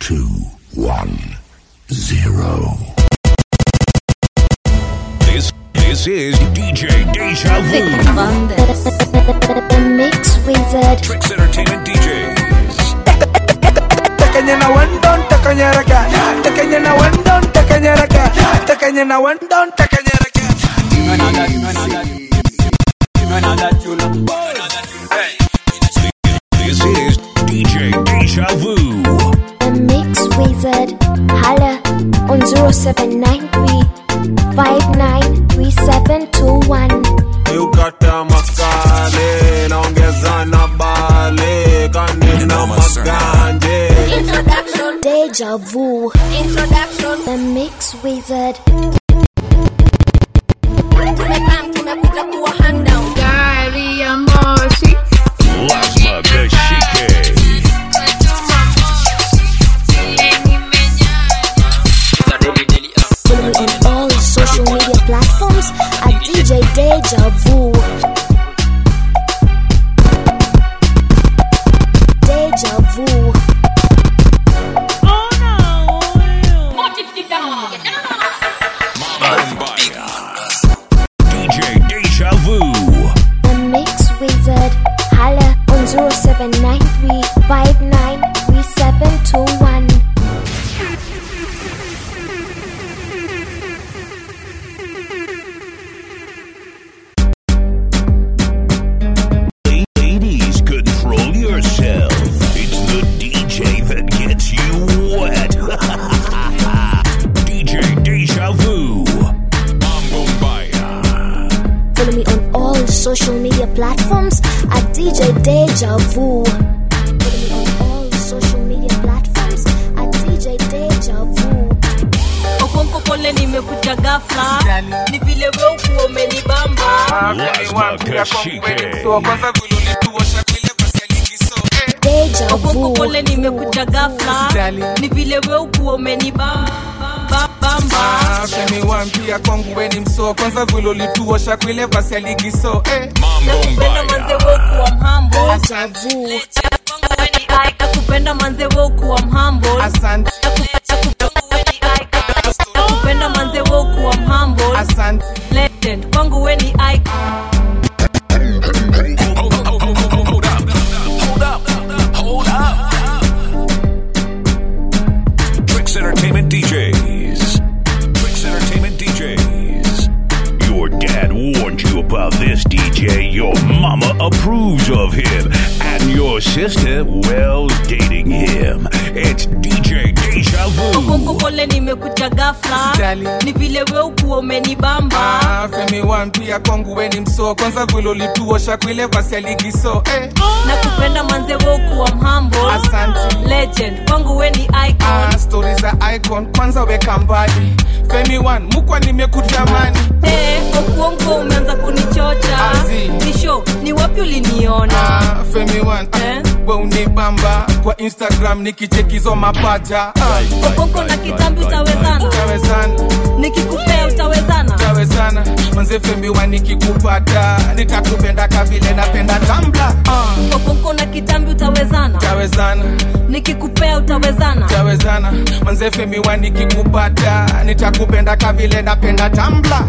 2, 1, 0. This is DJ Deja Vu. The Mix Wizard. Tricks Entertainment DJs. Takanyana wandon, takanyaraka. Takanyana wandon, takanyaraka. Takanyana wandon, takanyaraka. This is DJ Deja Vu. The Mix Wizard. Holla on 0793 593721. Ukata makale naongeza na bale kanina maganje. Introduction. Deja Vu. Introduction. The Mix Wizard. Tumekuja kuwa hand down. Gari ya moshi. Lazma Beshike. Follow me on all social media platforms at DJ Deja Vu. Deja Vu. Oh no. DJ Deja Vu. The Mix Wizard. Holla on 0793 593721. Ladies, control yourself. It's the DJ that gets you wet. DJ Deja Vu. Mambo Mbaya. Follow me on all social media platforms at DJ Deja Vu. Follow me on all social media platforms at DJ Deja Vu. Okonko pole nimekuja ghafla. Ni vile wewe uko umenibamba. Lazma Kashike. So kwanza kulolituosha kwile basi alikiso. Deja Okonko Vu. pole nimekuja ghafla. Ni vile wewe uko umenibamba. Femi wampia kwangu weni mso. Kwanza kulolituosha kwile basi alikiso. Mambo Nakupenda manze Mbaya. wewe kuwa mhambo. Deja Vu. Nakupenda manze wewe kuwa mhambo. Asante, Nakupenda manze wewe kuwa mhambo. asante. Legend kwangu wewe ni icon. Hold up. Tricks Entertainment DJs. Tricks Entertainment DJs. Your dad warned you about this DJ. Your mama approves of him. And your sister, well, dating him. It's DJ Deja Okonko Vu. pole nimekuja ghafla. Sijali. Ni vile wewe uko umenibamba. Femi wampia kwangu weni mso. Kwanza kulolituosha kwile basi alikiso. Nakupenda manze wewe kuwa mhambo. Asante. Legend kwangu wewe ni icon. Stories za icon kwanza weka mbali. Femi one mukwa nimekutamani. Okuongo umeanza kunichocha. Azi. Ni show, ni wapi uliniona? Femi one we unibamba kwa Instagram nikichekizo mapaja. Okuongo na kitambi utawezana. Utawezana, Nikikupea utawezana. utawezana. Manze Femi one nikikupata nitakupenda kavile napenda Tumblr. Okuongo na kitambi utawezana. Utawezana, Nikikupea utawezana. utawezana. Manze Femi one nikikupata nitakupenda kavile napenda Tumblr.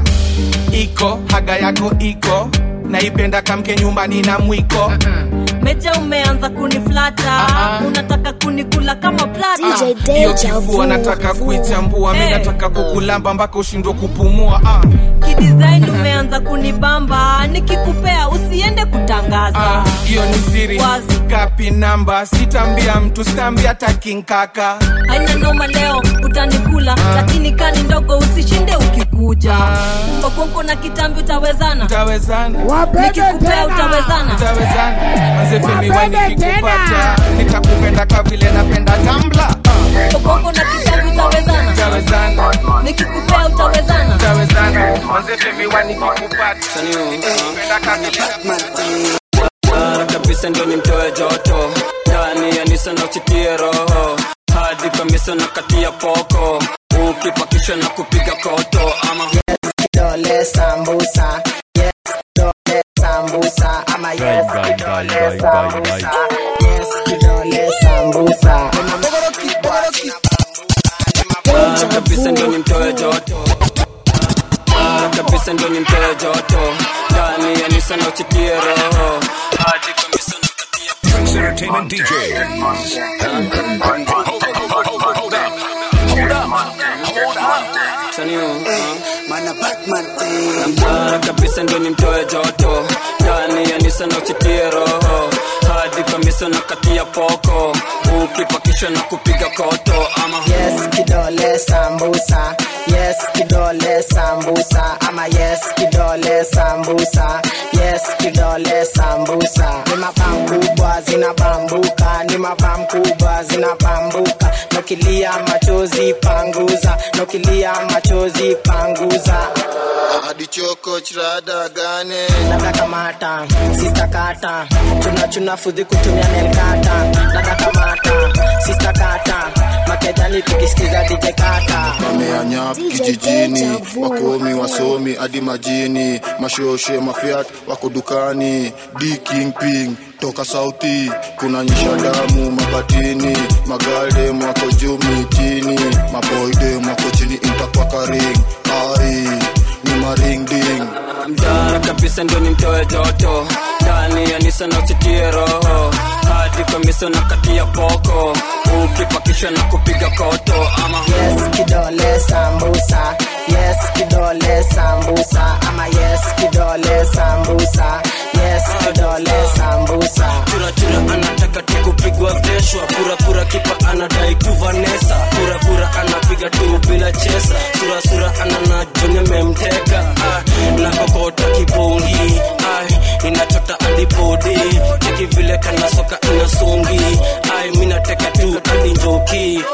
Iko haga yako iko naipenda kamke nyumbani na mwiko. Meja umeanza kuniflata. Unataka kunikula kama plata. DJ Hiyo Deja Vu. kifua nataka kuichambua. Mimi nataka kukulamba mpaka ushindwe kupumua. Kidesign umeanza kunibamba. Nikikupea usiende kutangaza. Hiyo ni siri. Wazi. Kapi namba sitambia mtu, sitambia takinkaka. Haina noma leo utanikula. Lakini kani ndogo usishinde ukikuja. Okonko na kitambi utawezana. Utawezana, Nikikupea utawezana. utawezana. Manze Femi one nikikupata nitakupenda kavile napenda Tumblr. Okonko na kitambi utawezana. Utawezana, Nikikupea utawezana. utawezana. Manze Femi one nikikupata nitakupenda kavile napenda. Mara kabisa ndo nimtoe joto ndani ya Nisa na usikie roho hadi kamisa na kati ya poko ukipakisha na kupiga koto ama Kidole sambusa, yes, kidole sambusa, ama yes, kidole sambusa, yes, kidole sambusa. uchitie roho hadi kabisa nakatia Tricks Entertainment DJs. Hold up. Mana Batman namtara kabisa ndo nimtoe joto ndani ya Nissan uchitie roho hadi kabisa nakatia poko ukipakisha na kupiga koto ama yes kidole sambusa yes kidole sambusa ama yes kidole sambusa yes kidole sambusa ni mapam kubwa zinabambuka ni mapam kubwa zinabambuka nokilia machozi panguza nokilia machozi panguza hadi choko chirada gane dada kamata sister kata chuna fudhi kutumia nelkata dada kamata sister kata makejani tukisikiza DJ kata wameanya kijijini wakomi wasomi hadi majini mashoshe mafiat wako dukani D Kingping toka sauti kuna nyisha damu mabatini magalde mwako juu mitini maboyde mwako chini intakwaka ring ai ni maring ding mdara kabisa ndo nimtoe joto ndani ya Nissan uchitie roho hadi kabisa nakatia poko ukipakisha na kupiga koto ama yes kidole sambusa yes kidole sambusa ama yes kidole sambusa yes kidole sambusa chura anataka tukupigwa veshwa pura kipa anadai kuvanesa pura anapiga tu bila chesa sura anana jone memteka na kokota kibongi inachota adipodi tiki vile kana soka inasongi mina teka tu adi njoki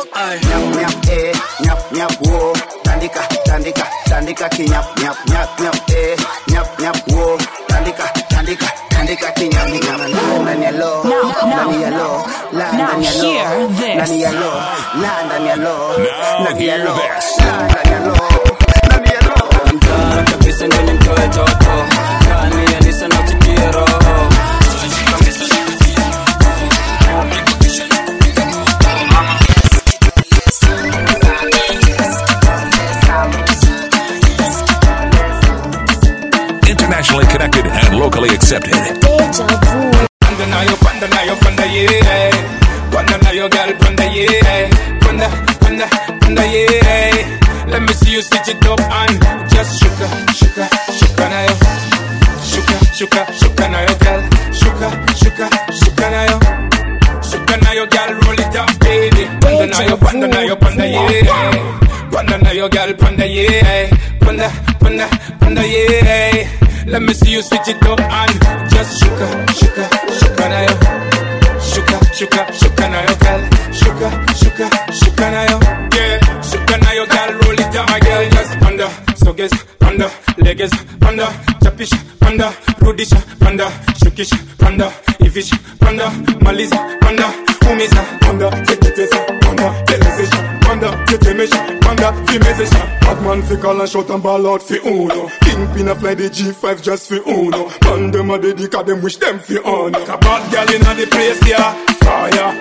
nyap wo tandika kinyap nyap wo tandika kinyap ndani ya lo ndani ya lo ndani ya lo ndani ya lo ndani ya lo mtara kabisa ndo nimtoe joto ndani ya Nissan uchitie roho Internationally connected and locally accepted. Deja vu. Panda, yeah. Panda, your girl, panda, yeah. Panda, yeah. Let me see you switch it up and just shuka na yo. Shuka na yo, girl. Shuka na yo. Shuka na yo, girl, roll it up, baby. Panda, yeah. Panda na yo, girl, panda, yeah. Panda, yeah. Let me see you switch it up and just shuka na yo. Shuka na yo, girl. Shuka na yo. Yeah, shuka na yo, girl, roll it down, my girl. Just panda, soges, panda, leges, panda, chapish, panda, rudish, panda, shukish, panda, ifish, panda, maliza, panda, umiza, panda, tekitesa, panda, telezesha, panda, tetemesha, panda, fimezesha. Batman fi call and shout and ball out fi uno. Kingpin a fly the G5 just fi uno. Man dem a dedica them wish them fi honor. A bad girl inna the place, yeah, fire.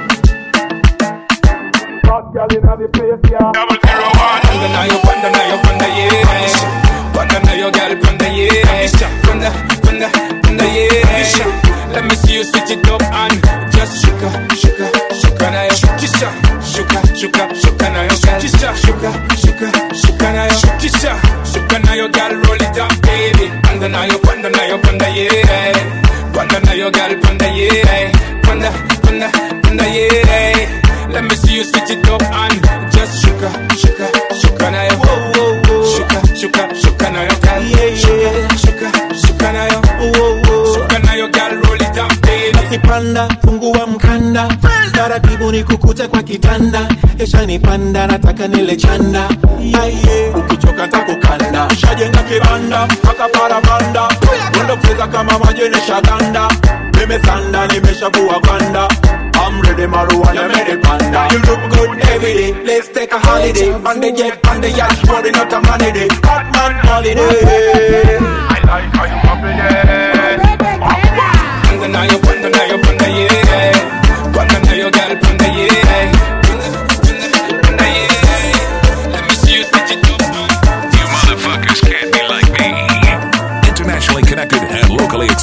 Bad girl inna the place, yeah. 001. Panda na yo, yeah. Panda na yo, girl, panda, yeah. Panda, yeah. Let me see you switch it up and just shuka na yo. Shuka na yo, girl. Shuka na yo. Shuka na yo, girl, roll it up, baby. Panda na yo, yeah. Panda na yo, girl, panda, yeah. Panda, yeah. Let me see you switch it up and just shuka na yo. Shuka na yo, girl. Shuka na yo. Shuka na yo, girl, roll it up, baby. Nasipanda, fungua mkanda, taratibu ni kukute kwa kitanda. Esha nipanda, nataka nile chanda. Ukichoka takukanda, shajenga kiranda, paka parabanda. Wendo pesa kama majenesha ganda. Nimesanda, nimeshabua ganda. I'm ready, marijuana, ready, panda. You look good every day. Let's take a holiday. On the jet, on the yacht, rolling out a money day. Hot man holiday. I like how you pop it, yeah. Panda na yo, yeah. Panda na yo, girl, panda, yeah. Panda, yeah. Let me see you switch it up. You motherfuckers can't be like me. Internationally connected and locally accepted.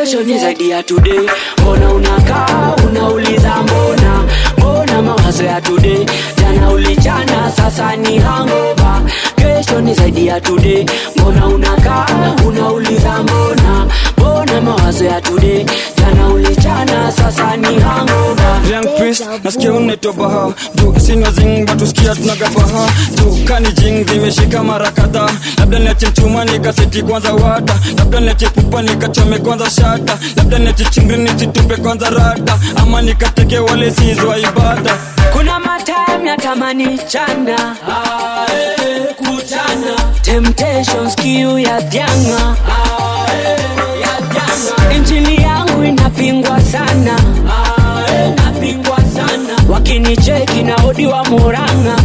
Kesho ni zaidi ya today. Mbona unakaa unauliza mbona mawazo ya today. Jana ulichana sasa ni hangover. Kesho ni zaidi ya today. Mbona unakaa unauliza mbona mawazo ya today. Jana ulichana sasa ni hangover. Young Priest, nasikia unetobaha. Juu sina zing, batu sikia tunagabaha. Juu kani jing, zimeshika mara kadhaa. Labda niache mchuma nikaseti kwanza wata. Labda niache pupa nikachome kwanza shata. Labda niache chingri nisitupe kwanza rata. Ama nikateke wale sizwa ibada. Kuna matime ya tamani chana kuchana. Temptations kiu ya dhianga Injili yangu inapingwa sana wakinicheki na odi wa Muranga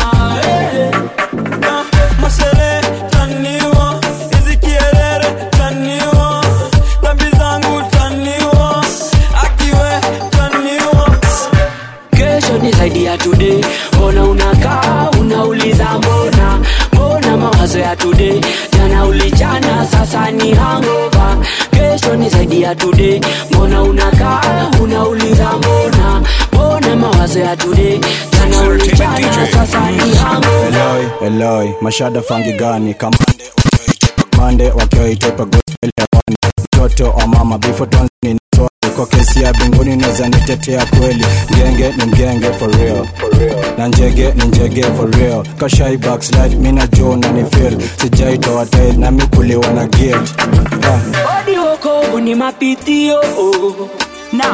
Masere taniwa, hizi kierere taniwa, dhambi zangu taniwa, akiwe taniwa. Kesho ni zaidi ya today. Mbona unakaa unauliza mbona mawazo ya today. Jana ulichana sasa ni hangover. Kesho ni zaidi ya today. Mbona unakaa unauliza mbona mawazo ya today. Jana ulichana sasa ni hangover. Eloi, mashada fangi gani Kamande wakioitepa gospel hewani. Mtoto wa mama before tonzi kwa kesi ya binguni naweza nitetea kweli. Mgenge ni mgenge for real. Na njege ni njege for real. Kashai backslide mina Joe na ni feel. Sijaitoa tail na mikuliwa na guilt. Odi woko ni mapitio Now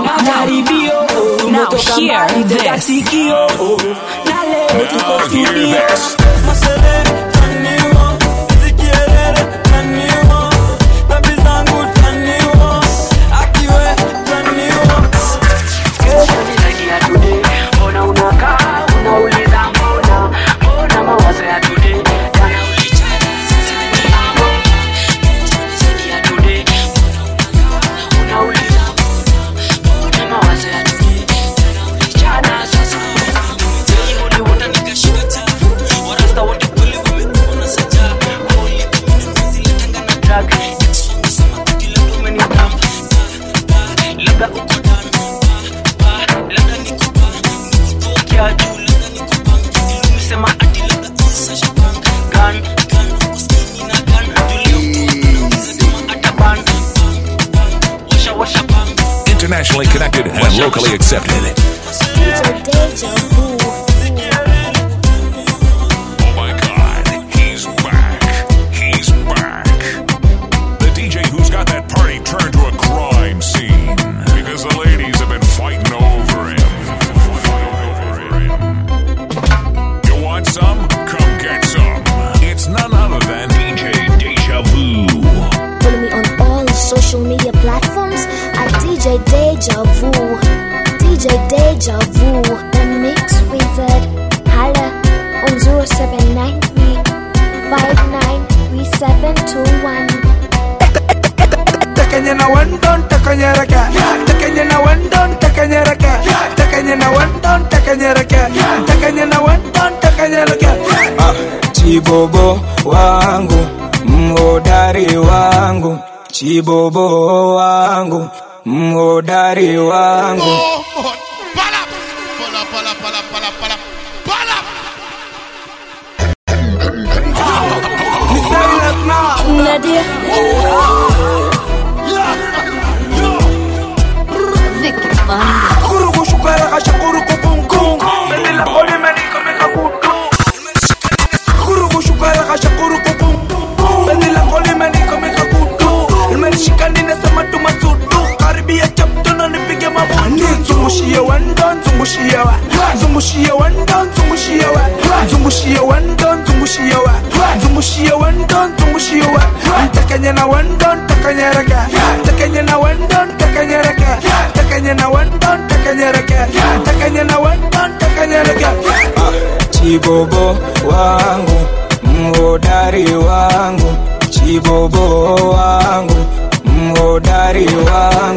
hear this. Na leo tuko studio. Masere taniwa, hizi kierere taniwa, dhambi zangu taniwa, akiwe taniwa. Kesho ni zaidi ya today. Mbona unakaa unauliza mbona mawazo ya today. Jana ulichana sasa ni hangover. Kesho ni zaidi ya today. Mbona unauliza mbona mawazo ya today. Jana ulichana sasa ni hangover. Uli wona nikashika taa. Warasta wote kweli wameona saja. Only kama mpenzi letanga na drug. Exo sema kila dume ni tamu. Labda uko down. Labda niko ya juu labda niko bank. Nilisema ati labda isa bank. Gun uskini na gun. Julio unauliza kama ataban. Washa bank. Internationally connected and locally accepted. DJ Deja Vu. Oh my God, he's back. He's back. The DJ who's got that party turned to a crime scene because the ladies have been fighting over him. You want some? Come get some. It's none other than DJ Deja Vu. Follow me on all social media platforms at DJ Deja Vu. DJ Deja Vu, the mix wizard. Holla on 0793 593721. Takanya na wandon, takanya raka. Takanya na wandon, takanya raka. Takanya na wandon, takanya raka. Takanya na wandon, takanya raka. Chibobo wangu, mhodari wangu. Chibobo wangu, mhodari wangu. Nadia. Vicky Banda. Kurugu shukara kasha kurugu kung. Bende la poli maniko meka kutu. Kurugu shukara kasha kurugu kung. Bende la poli maniko meka kutu. Imenishikani na sama tumasudu. Karibia chapto na nipige mabutu. Zungushia wandon, zungushia wa. Zungushia wandon, zungushia wa. Zungushia wandon, zungushia wa. Zungushia wandon, zungushia wa. Takanya na wandon, takanya raga. Takanya na wandon, takanya raga. Takanya na wandon, takanya raga. Takanya na wandon, takanya raga. Chibobo wangu, mhodari wangu. Chibobo wangu, mhodari wangu.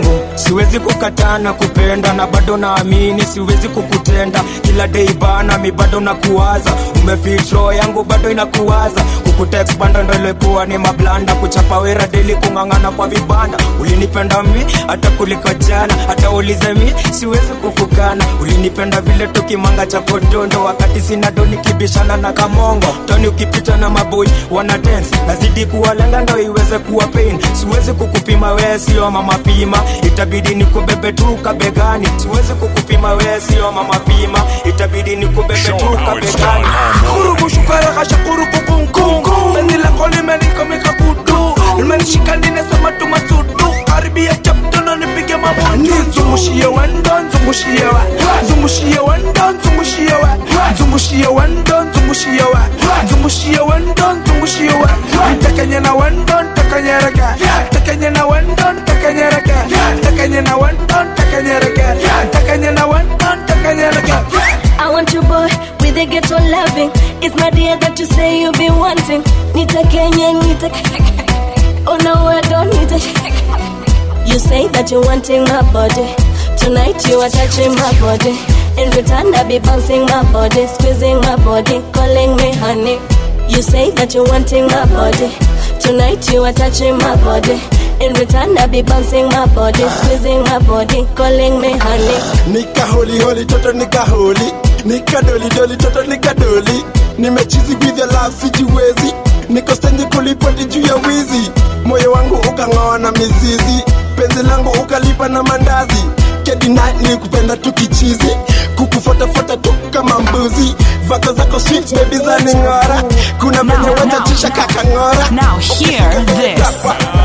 siwezi kukatana kupenda na bado naamini siwezi kukutenda kila day bana mi bado nakuwaza umefit roho yangu bado inakuwaza kukutext banda ndo ilikuwa ni mablanda kuchapa wera daily kungangana kwa vibanda ulinipenda mi hata kuliko jana hata ulize mi siwezi kukukana ulinipenda vile tukimanga cha podondo wakati sina doni kibishana na kamongo toni ukipita na maboy wana dance nazidi kuwalenga ndo iweze kuwa pain siwezi kukupima wewe sio mama pima itabidi nikubebe tu kabegani siwezi kukupima wewe sio mama pima itabidi nikubebe tu kabegani kurubu shukara kashakuru kukungu beni la koli meniko mikakudu imenishika nine sema tu masudu karibia chapto na nipige mabudu zungushie wendo zungushie wa zungushie wendo zungushie wa zungushie wendo zungushie wa zungushie wendo zungushie wa takanya na wendo takanya raka takanya na wendo takanya raka takanya na wendo takanya raka takanya na wendo takanya raka I want you boy with a ghetto loving. It's my dear that you say you be wanting. Nita Kenya, nita. Oh no, I don't need it. You say that you're wanting my body. Tonight you are touching my body. In return I be bouncing my body, squeezing my body, calling me honey. You say that you're wanting my body. Tonight you are touching my body. In return I be bouncing my body, squeezing my body, calling me honey. Nika holy holy toto nika holy. Nika doli doli toto nika doli. Nimechizi with your love sijiwezi. Niko stendi kulipoti juu ya wizi. Moyo wangu ukang'oa na mizizi. Penzi langu ukalipa na mandazi. Kedi night ni kupenda tukichizi. Kukufuata fuata tu kama mbuzi. Vako zako sweet baby za ning'ora. Kuna venye wachachisha kaka ng'ora. Now hear this.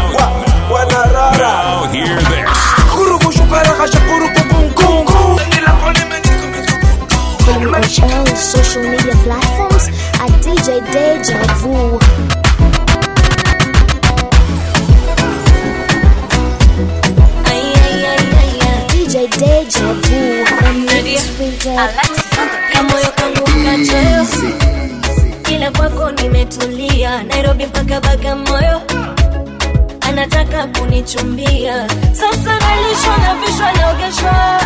Now hear this. Kurubu shukara kashakuru kukungu beni la koli meniko Follow on all social media platforms at DJ Deja Vu. DJ Deja Vu. Kamoyo kangu kachoyo kila kwako nimetulia Nairobi mpaka Bagamoyo anataka kunichumbia sasa nalishwa na vishwa naogeshwa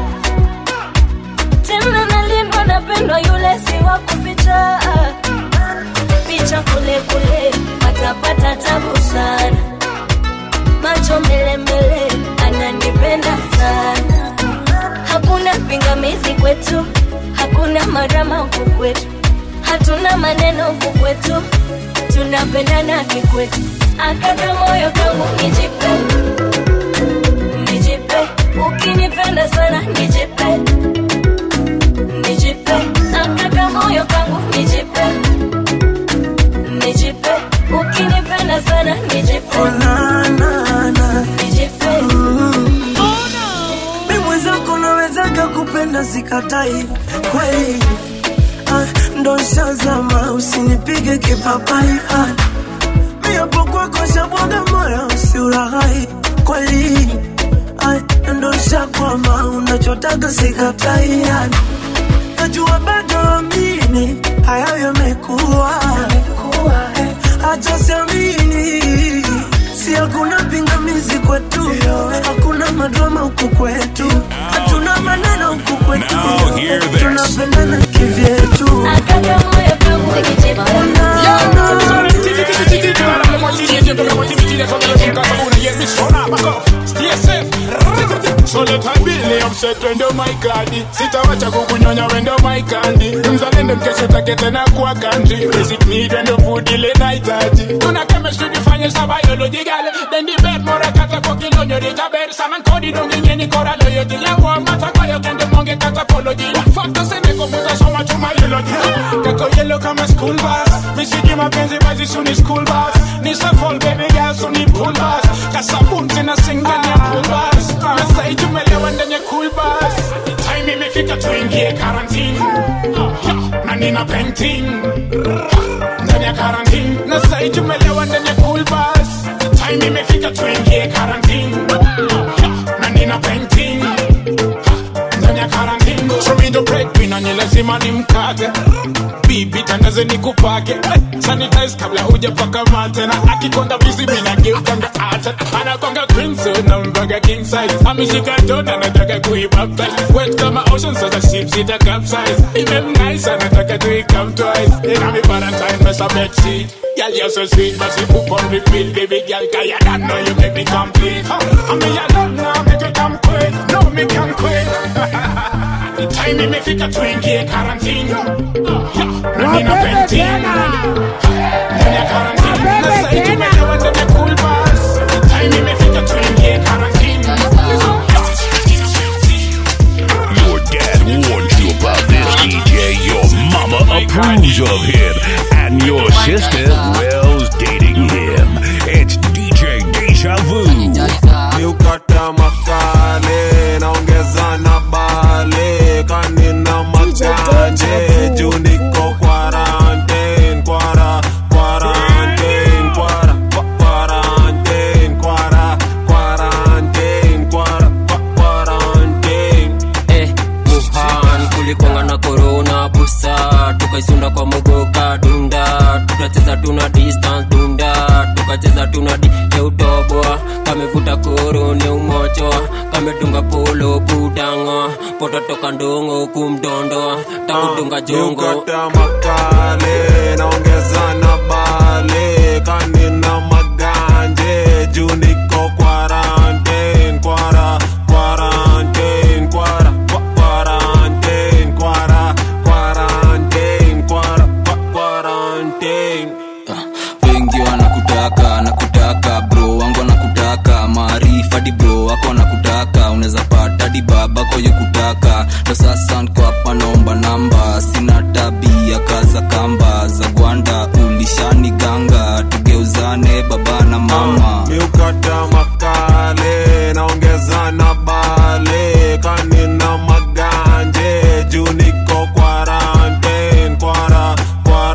tena nalindwa napendwa yule si wa kuficha picha kule kule atapata tabu sana macho mbele mbele ananipenda sana hakuna pingamizi kwetu hakuna marama huku kwetu hatuna maneno huku kwetu tunapendana kikwetu akaka moyo kangu nijipe nijipe ukinipenda sana nijipe nijipe akaka moyo kangu nijipe nijipe ukinipenda sana nijipe nijipe mimi mwenzako nawezaka kupenda sikatai kweli ndo shazama usinipige kipapai miapo kwako shabwaga moyo usiulaghai kweli ndo shakwama unachotaka sikatai najua bado amini hayo yamekuwa acha siamini si hakuna pingamizi kwetu hakuna madrama huku kwetu hatuna maneno huku kwetu tunapendana kivyetu akaka moyo kangu nijipe So let I be upset when do my candy. Sitawacha kukunyonya when do my candy. Mzalendo mkesho takete na kuwa country. Basic need when the food ile naitaji. Tuna chemistry nifanye sa biology gale. Then the bed mora kata kwa kilonyo rita bed. Saman kodi dongi nyeni kora loyoti. Yangu amata kwa yo kende monge kata apology. Fakta sene kuputa soma to my eulogy. Kako yellow kama school bus. Misiki mapenzi bazi suni school bus. Nisa fall baby girl suni pool bus. Kasabun sina sing ndani ya pool bus. Nasa ijumelewa ndani ya cool bus. Time imefika tuingie quarantine. Na nina painting. Ndani ya quarantine. Nasa ijumelewa ndani ya cool bus. Time imefika tuingie quarantine. Na nina painting. Ndani ya quarantine. Show me the bread, we no nyele lazima nimkate. Bibi tangaze nikupake, sanitize kabla hujapaka mate. Na akikonda busy mina geuka ndo ata. Anakonga queen so na mbaga king size. Ameshika jona anataka kuibaptize. Wet kama ocean so the ship sita capsize. Even nice anataka to come twice. Ina mi Valentine mess up bed seat. Girl you're so sweet but you poop on repeat. Baby girl cause you don't know you make me complete. I mean you don't know make you come quick. No me come quick. Time me fika twinkie quarantine. Nani na pentina. Nani quarantine. Nasa ikimejawa ndani cool bars. Time me fika twinkie quarantine. Your dad warned you about this DJ. Your mama approves of him. And your sister, well's dating him. It's DJ Deja Vu. Ukata makale, naongeza na bale, kanina makanje, juniko quarantine, quarantine, quarantine. Wuhan kulikonga na corona busa, tukaisunda kwa mugoka dunda, tukacheza tuna distance dunda, tukacheza tuna di utoboa, kamevuta korone umochoa, kamedunga polo budanga, poto toka ndongo kumdondoa, takudunga jongo. Ukata makale, naongeza na bale, kanina maganje, juniko quarantine, quarantine, quarantine. Wengi nakutaka bro wangu nakutaka maarifa di bro wako nakutaka unaweza pata di baba kwa kutaka ndo sasa niko hapa naomba namba sina tabia kaza kamba za gwanda ulishani ganga tugeuzane baba na mama Ukata makale naongeza na bale kanina maganje juniko quarantine quarantine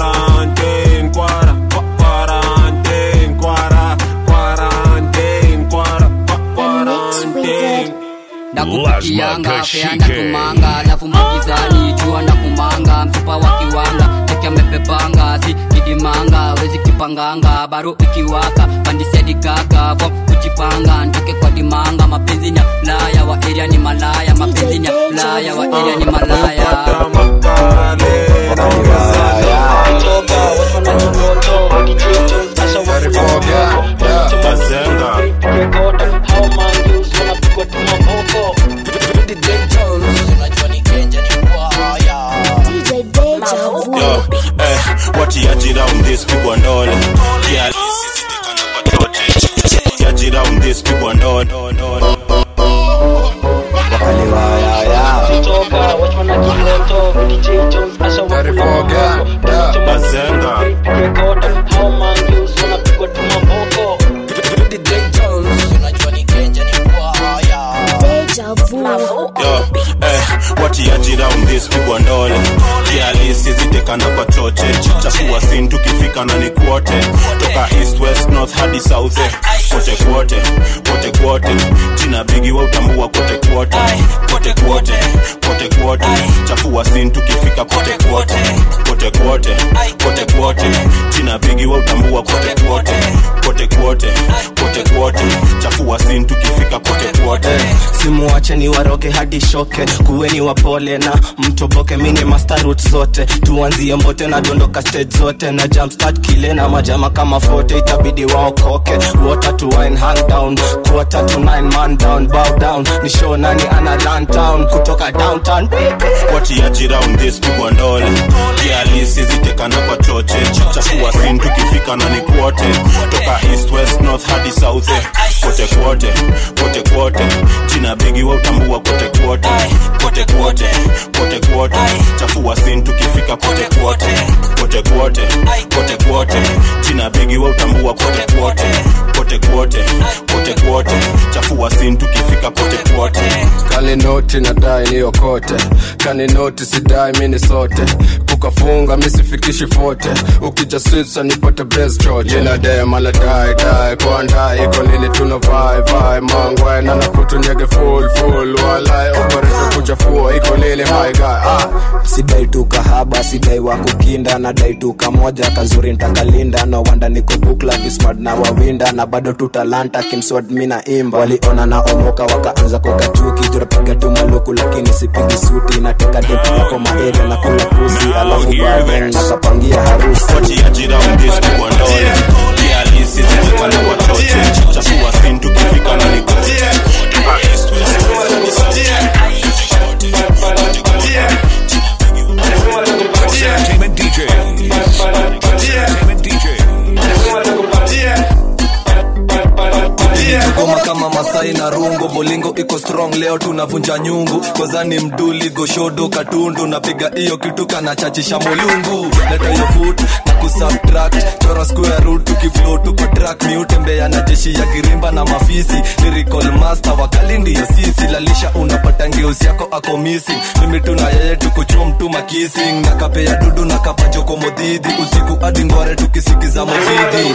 ndakupikianga feanda kumanga alafu magizani chua na kumanga msupa wa kiwanga cheki amepepanga si kidimanga wezi kipanganga baro ikiwaka pandisedi gaga vo kujipanga ntoke kwa dimanga mapenzi ni laya wa area ni malaya mapenzi ni laya wa area ni malaya Watiajira this pigwa ndole kialisi zitekana kwa chote watiajira this pigwa ndole wakaliwa ya Titoka wachwana kiloto DJ Jones asha warifoga Bazenga Record how man use wanapigwa tumaboko DJ Jones unajua ni Kenja ni kwa Deja Vu. watiajira this pigwa ndole kialisi zitekana kwa choche chafua sin tukifika na ni kwote toka east west north hadi south kote kwote jina bigi wa utambua kote kwote chafua sin tukifika kote kwote jina bigi wa utambua kote kwote chafua sin tukifika kote kwote simuache ni waroge hadi shoke kuweni wapole na mtoboke mini master route zote tuanzie mbote na dondoka stage zote na jump start kile na majama kama fote itabidi waokoke water to wine hand down quarter to 9 man down bow down ni show nani ana run town kutoka downtown watiajira this pigwa ndole kialisi zitekana kwa choche chafua sin tukifika na ni kwote toka east west north hadi south kote kwote jina bigi wa utambua kote kwote chafua sin tukifika kote kwote jina bigi wa utambua kote kwote chafua sin tukifika kote kwote kani noti nadai niokote, kani noti sidai mini sote, kukafunga misifikishi fote, ukija sisa nipate best choche. Jina dem ala die kwa ndai, iko nini tuna vai mangwe na nakutu nyege full walai operator kuchafua, iko nini my guy. Sidai tu kahaba, sidai wakukinda, nadai tu kamoja kazuri nitakalinda, no wanda niko bukla vismart na wawinda, na bado tu talanta kimswad mina imba. Waliona na omoka wakaanza kukachuki, jura piga tu maluku lakini sipigi suti, nateka depu wako maere na kula pusi, alafu baada nakapangia harusi. Wachi ajira undis kwa ndole, kialisi zizima na wachoche, chakua sintu kifika na nikote, tuka east west Entertainment DJ. Entertainment DJ. Goma kama Masai na Rungo, bolingo iko strong leo tunavunja nyungu, kozani mduli goshodo katundu, napiga iyo kitu kana chachisha molungu, leta yo foot na kusubtract, chora square root tukiflow tuko track, mi utembea na jeshi ya kirimba na mafisi, lyrical master wakali ndiyo sisi, lalisha unapata ngeusi yako ako missing, mimi tuna yeye tukuchom tuma kissing, na kapea dudu na kapajoko modidi, usiku adi ngore tukisikiza mojidi.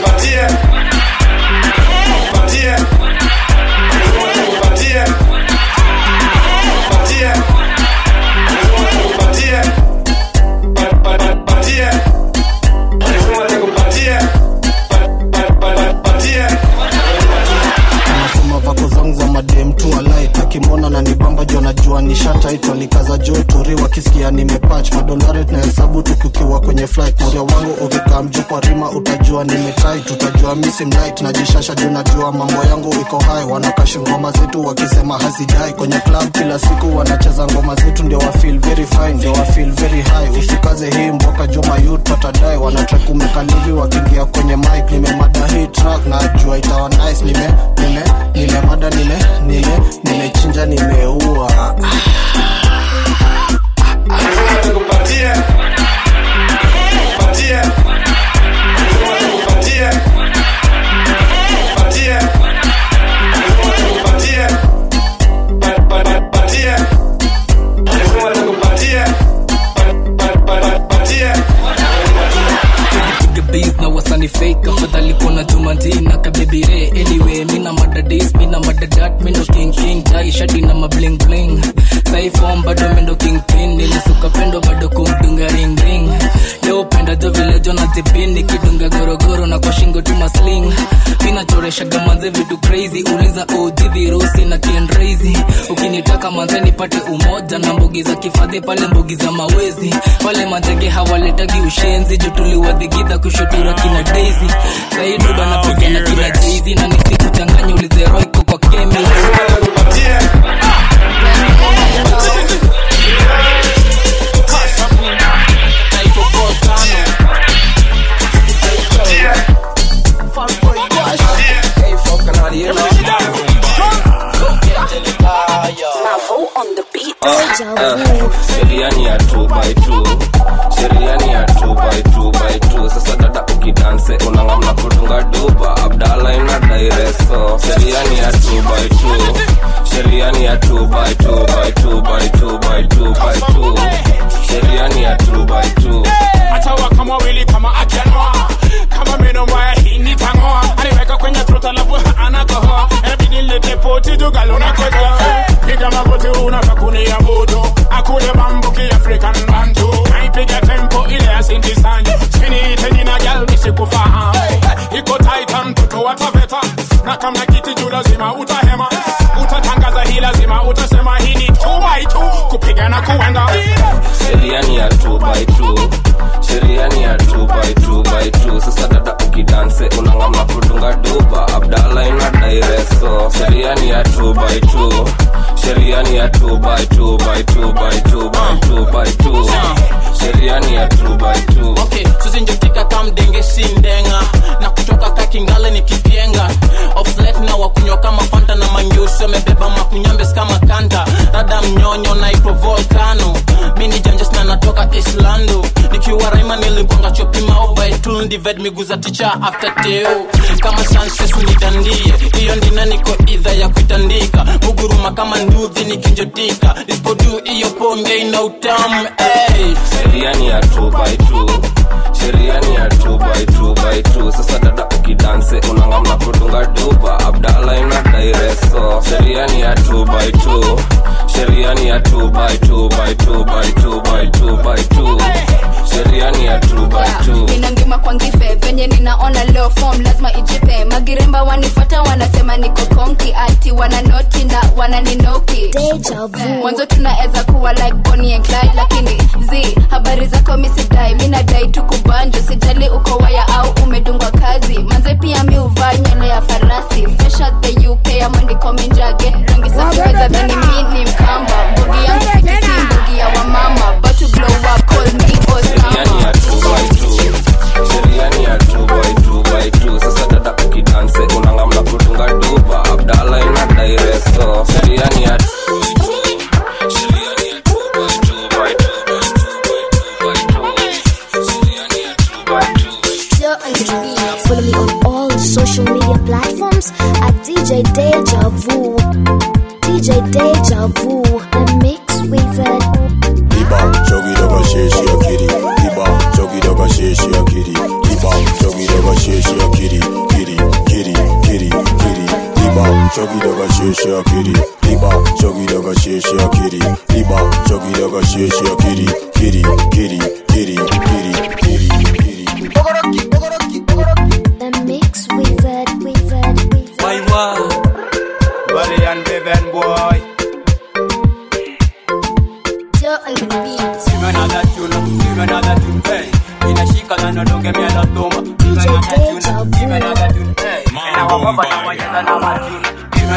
Nasema vako zangu za madem tu alai, takimona na nibamba jua najua nishata ito likaza joe turi wakisikia nimepatch madolari tunahesabu tukiwa kwenye flight, moja wangu ukikaa mjuu kwa rima utajua nimetai, tutajua missing light, najishasha juu najua mambo yangu iko high, wanakashi ngoma zetu wakisema hazijai, kwenye club kila siku wanacheza ngoma zetu ndio wa feel very fine, ndio wa feel very high, usikaze hii mboka joma youth patadai, wanatrai kumekalivi wakiingia kwenye mic, nimemada hii track na jua itawa nice, nimemada nimechinja nimeua. Na wasani fake afadhali kuna Jumantina kabebire, anyway mina mada days mina mada dat, mino king dai shadi na ma bling bling, sai form bado mendo king pin, nilisuka pendo bado kumdunga ring ring, leo penda jo vile jona tepini kidunga gorogoro na kwa shingo tuma sling, mina choresha gamanze vitu crazy, uliza OG virusi na kiendrazy, ukinitaka manze nipate umoja na mbogi za kifadhi pale mbogi za mawezi, pale manzege hawaletagi ushenzi, jutuliwadhigidha kushotura kina Daisy, Saidu bana pigana kina Jay-Z, na nisiku changanya ulize Royko kwa Kemi. Sheriani ya 2x2, Sheriani ya 2x2, sasa dada ukidanse unangamna kutunga duba, Abdala ina daireso. Sheriani ya 2x2, Sheriani ya 2x2, Sheriani ya 2x2. Atawa kama wili kama akianoa, kama meno mbaya hii nitangoa, aniweka kwenye trota lafu anakohoa, ebidi lete poti jugaluna koza, piga magoti unafakuni ya budo, akule mambo ki African bantu, naipiga tempo ile ya Cindy Sanji, spini itenyi na gal misikufaha, iko titan mtoto wataveta, na kama kiti juu lazima utahema, utatangaza hii lazima utasema hii ni 2x2, kupiga na kuenda. Sheriani ya 2x2, Sheriani ya 2x2, sasa dada ukidanse unangamna kutunga duba, Abdala ina daireso. Sheriani ya 2x2, Sheriani ya 2x2, Sheriani ya 2x2. Okay, suzi njotika kamdenge sindenga, na kutoka kakingale ni kipienga, off late na wakunywa kama Fanta na manyusi, wamebeba makunyambes kama kanta, rada mnyonyo na ipo volcano, mini janjas na natoka Islando, nikiwa Raima nilipanga chopi maoba etul divide miguza teacher after teo, kama sunstress unidandie, iyo ndina niko idha ya kuitandika, muguru inachoma kama nduthi nikinjotika isipodu iyo ponge ina utamu. Sheria ni ya 2x2, sheria ni ya 2x2. Sasa dada ukidanse unangamna kudunga duba Abdalla ina daireso. Sheria ni ya 2x2, sheria ni ya 2x2. Sheria ni ya 2x2. Ninangima kwa ngife venye ninaona low form lazima ijipe. Magiremba wanifuata wanasema niko konki, ati wananoti na wananinoki. Mwanzo tunaeza kuwa like Bonnie and Clyde, lakini habari zako misidai. Mina dai tukubanjo, sijali uko waya au umedungwa kazi. Manze pia mi uvaa nywele ya farasi. Fresh out the UK ya mwandiko minjage. Rangi safi weza beni mini mkamba. Mbogi yangu fitisi mbogi ya wamama. About to glow up, call me Osama. Sheria ni ya 2x2, sheria ni ya 2x2. Sasa dada ukidanse unangamna kudunga duba Abdalla ina daireso. Sheria ni ya Follow me on all social media platforms at DJ Deja Vu. DJ Deja Vu, the Mix Wizard. Iba, jogi doga sheshi akiri. Iba, jogi doga sheshi akiri. Iba, jogi doga sheshi akiri. Kiri. Iba, jogi doga sheshi akiri. Iba, jogi doga sheshi akiri. Iba, jogi doga sheshi akiri. Kiri. The Mix Wizard. Wally and Bevan boy. Joe and the beat. Give me another tune, hey. Inashika na nodonge mia la toma. Give me another tune, hey. Na wapamba na wanyata na matune. Give me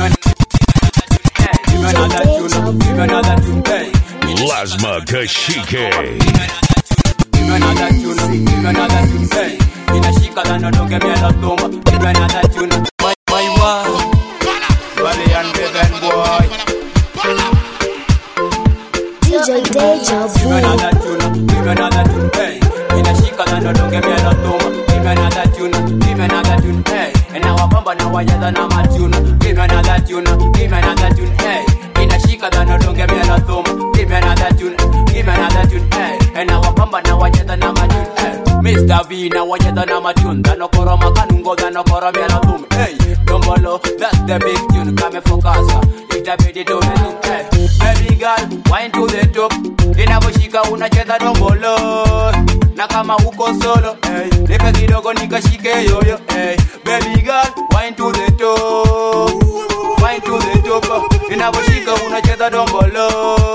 another tune, hey. Lazma Kashike. Give me another tune, hey. Inashika na nodonge mia la toma. Give me another tune. My wow. Wally and Bevan boy. DJ Deja Vu. Give me another tune, hey. Inashika na nodonge mia la toma. Give me another tune, hey. Na wapamba na wanyata na matune. Give me another tune, hey. Inashika na nodonge mia la toma. Give me another tune, hey. Na wapamba na wanyata na matune, hey. Mr. V na wanyata na matune. Dano koro makanungo, dano koro mia la tuma, hey. Dombolo, that's the big tune. Kame fokasa, itabidi to the loop, hey. Baby girl, wine to the top. Inaposhika unacheza dombolo. Na kama uko solo, hey. Nipe kidogo nikashike yoyo, hey. Baby girl, wine to the top. Inaposhika unacheza dombolo.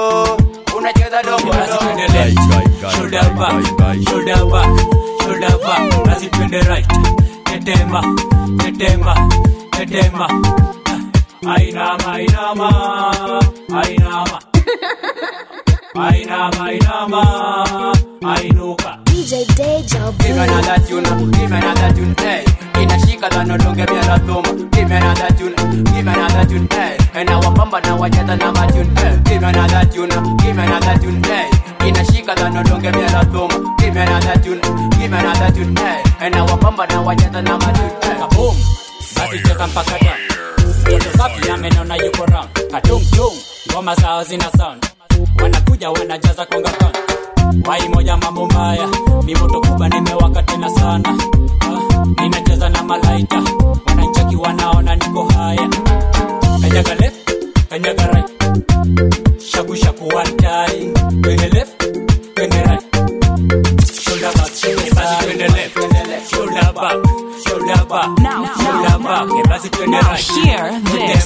Shoulder back, nasi twende right. Tetema. Ainama. Ainuka. DJ Deja Vu. Give me another tune, hey. Inashika na nodonge mia la toma. Give me another tune, hey. Na wapamba na wanyata na matune, hey. Give me another tune, hey. Inashika na nodonge mia la toma. Give me another tune, hey. Na wapamba na wanyata na matune, hey. Kaboom, basi cheza mpaka down. Toto safi amenona yuko round. Katung, ngoma zao zina sound. Wanakuja wanajaza konga count. Wai moja mambo mbaya, ni moto kubwa nimewaka tena sana. Ninacheza na malaika, wananchaki wanaona niko haya. Kanyaga left, kanyaga right. Shaku one time. Twende left, twende right. Shoulder back, twende left. Shoulder back. Now hear this.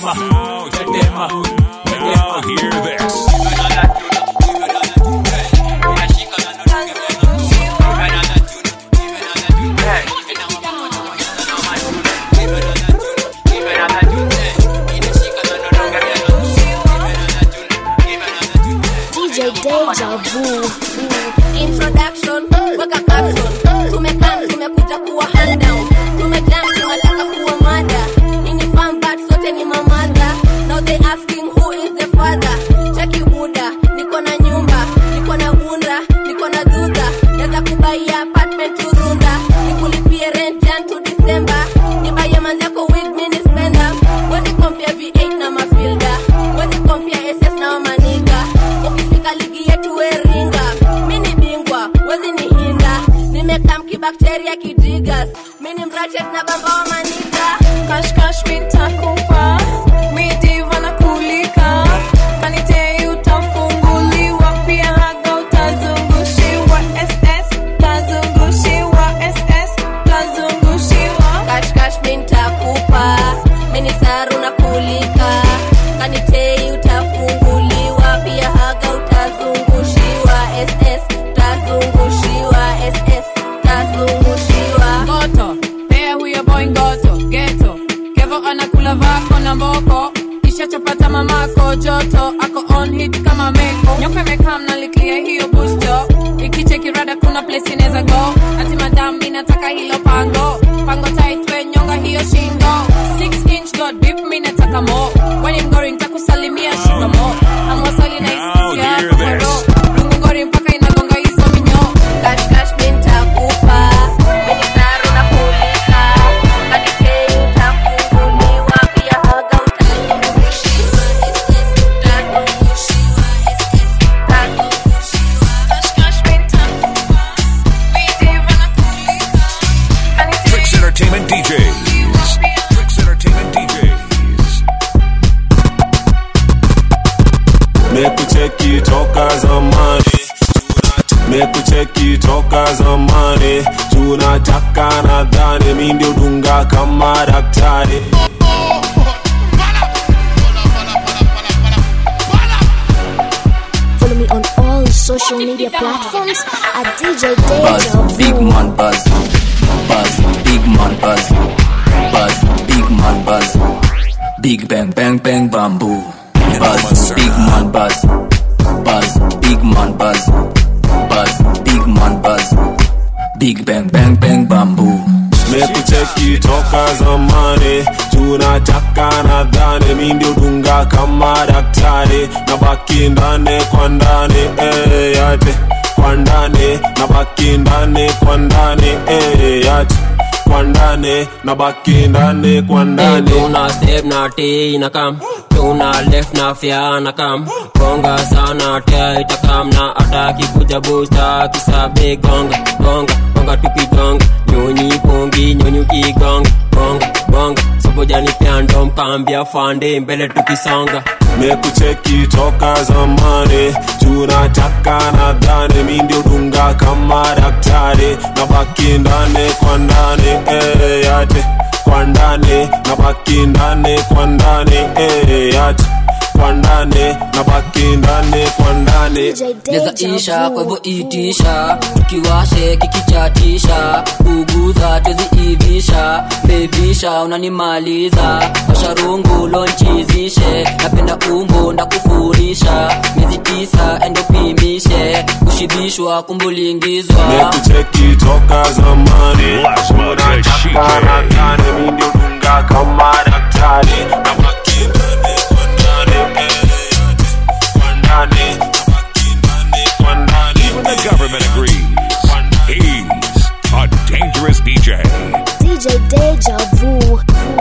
Now hear this. DJ Deja Vu. Introduction, weka caption. Tumekuja kuwa hand down. Tumejam, tunataka kuwa mada. Ini fan but sote ni mamada. Now they asking who is the father. Check you Buddha, niko na nyumba, niko na bunda, niko na duda. Naweza kubaia apartment to Runda. Nikulipie rent Jan to December. Nibaye manzi yako wig mini spender. Wezi compare V8 na mafilda. area kidigas. Mini mrachet na bamba wa manika. Cash cash mintakupa. Midiva na kulika. Kanite utafunguliwa. Pia haga utazungushiwa. SS tazungushiwa. SS tazungushiwa. Cash cash mintakupa. Mini saru na kulika. Kanite utafunguliwa. Pia haga utazungushiwa. SS tazungushiwa. SS tazungushiwa. Goto, pea huyo boy ngoto. Ghetto, kevo anakula vako na mboko. Kisha chapata mamako joto. Ako on hit kama meko. Nyope mekam na liklia hiyo bushto. Ikicheki rada kuna place ineza go. Ati madam inataka hilo pango. Pango tight we nyonga hiyo shingo. 6-inch god beep minataka mo. When I'm going takusalimia shikamo. Amwasali na isisia kumaro. Lungu ngori mpaka inagonga hizo minyo. Cash cash mintakupa. Mini saru na kulika. Kanite utafunguliwa. Pia haga utazungushiwa. SS tazungushiwa. SS tazungushiwa. Cash cash mintakupa. Midiva na kulika. Tricks Entertainment DJs. Tricks Entertainment DJs. Mekucheki toka zamani, mekucheki toka zamani, tunataka nadhani mimi ndio dunga kama daktari. Follow me on all social media platforms at DJ Deja Buzz, big man buzz. Buzz, big man buzz. Buzz, big man buzz. Big bang bang bang bamboo. Buzz, big man buzz. Buzz, big man buzz. Buzz, big man buzz. Big bang bang bang bamboo. Mekucheki toka zamani, tunataka nadhani mimi ndio dunga kama daktari. Nabaki ndani kwa ndani, yate kwa ndani. Nabaki ndani kwa ndani, yate kwa ndani. Nabaki ndani kwa ndani. Tuna step na T na kam. Tuna left na fya na kam. Gonga sana tia itakam na ataki kuja booster. Kisabe gonga, gonga, gonga tukigonga. Nyonyi pongi, nyonyi kigonga. Gonga, gonga, sopo jani piando mkambia fande mbele tukisonga. Mekucheki toka zamani, tunataka nadhani mimi ndio dunga kama daktari. Nabaki ndani kwa ndani, yate kwa ndani. Nabaki ndani kwa ndani, yate kwa ndani. Nabaki ndani kwa ndani. Neza isha kwa hivyo itisha. Tukiwashe kikichatisha. Uguza tuwezi ivisha. Bebisha unanimaliza. Washarungu lonchizishe. Napenda umbo ndakufurisha. Miezi 9 endo pimishe. Kushibishwa kumbulingizwa. Mekucheki toka zamani, tunataka nadhani mimi ndio dunga kama daktari. Nabaki ndani kwa ndani, kwa ndani. Nabaki ndani kwa ndani. Even the government agrees. He's a dangerous DJ. DJ Deja Vu.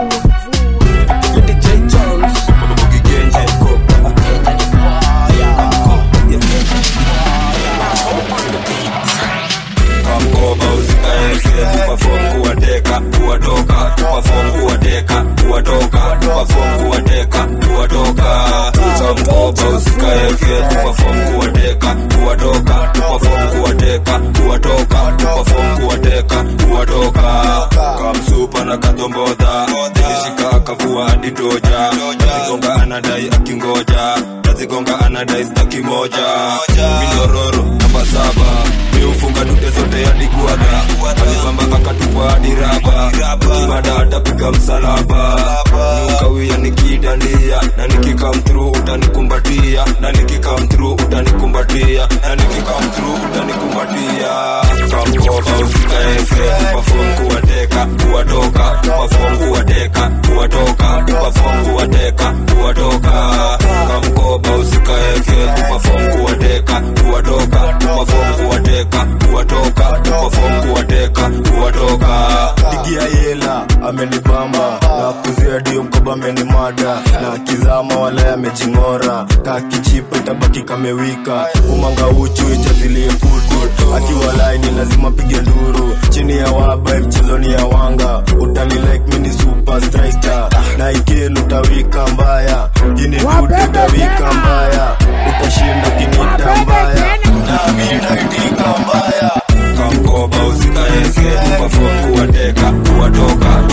Mkoba usikaeke, tupaform kuwateka, kuwatoka. Tupaform kuwateka, kuwatoka. Tupaform kuwateka, kuwatoka. Mkoba usikaeke, tupaform kuwateka, kuwatoka. Tupaform kuwateka, kuwatoka. Tupaform kuwateka, kuwatoka. Kamsupa na kadombodha, nilishika kavua hadi toja. Nazigonga anadai akingoja, nazigonga anadai staki moja. Minororo namba 7, miufunga dude zote hadi kuaga. Alibamba akatupa hadi raba, kimada atapiga msalaba. Nukawia nikidandia, na nikikam through utanikumbatia. Na nikikam through utanikumbatia. Na nikikam through utanikumbatia. Kamkoba usikaeke, tupaform kuwateka, kuwatoka. Tupaform kuwateka, kuwatoka. Tupaform kuwateka, kuwatoka. Kamkoba usikaeke, tupaform kuwateka, kuwatoka. Tupaform kuwateka, kuwatoka. Tupaform kuwateka, kuwatoka. Digia yela amenibamba na kuzia dio mkoba baba amenimada na kizama wala yamejingora kakichipo itabaki kamewika umanga uchu ijazilie kutu akiwa laini lazima pige nduru chini ya waba mchezoni ya wanga utani like mini super striker na ikelu utawika mbaya gini kutu utawika mbaya utashinda kinita mbaya na mina itika mbaya kamkoba usikaeke tupafomu kuwateka kuwatoka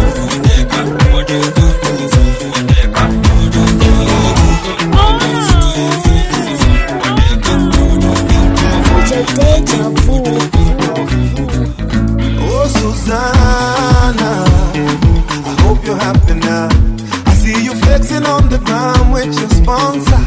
Oh Susanna, I hope you're happy now. I see you flexing on the ground with your sponsor.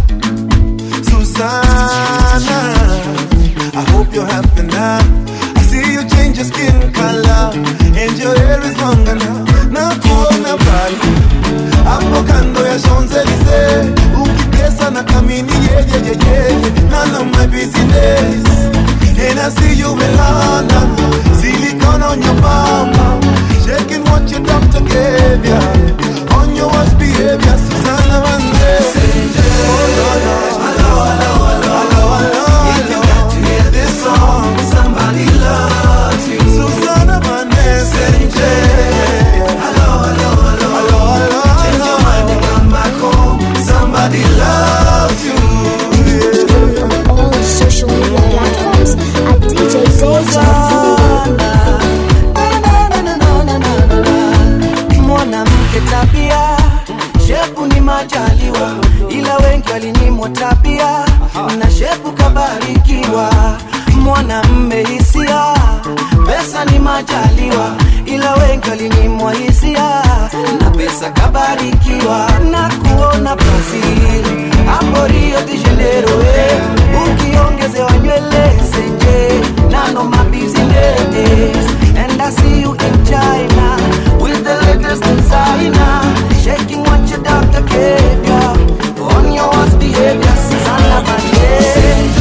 Susanna, I hope you're happy now. I see you change your skin color and your hair is longer now. Nakuona pale hapo kando ya Champs-Elysees, ukitesa na kamini none of my business. And I see you in London, silicone on your mama, shaking what your doctor gave ya, on your worst behavior, Susanna Banderas. Oh no no, hello hello hello hello hello. If you got to hear this song, somebody loves you. Susanna Banderas. Hello hello hello hello hello. Change your mind and come back home. Somebody loves you. All social media platforms at DJ Deja Mwanamke tabia, shepu ni majaliwa, ila wengi walinyimwa tabia, na shepu kabarikiwa. Mwanamme hisia, pesa ni majaliwa, ila wengi walinyimwa hisia, na pesa kabarikiwa. Na kuona Brazil, hapo Rio de Janeiro, ukiongezewa nywele senje, none of my business. And I see you in China with the latest designer, shaking what your doctor gave ya, on your worst behavior, Susanna Banderas.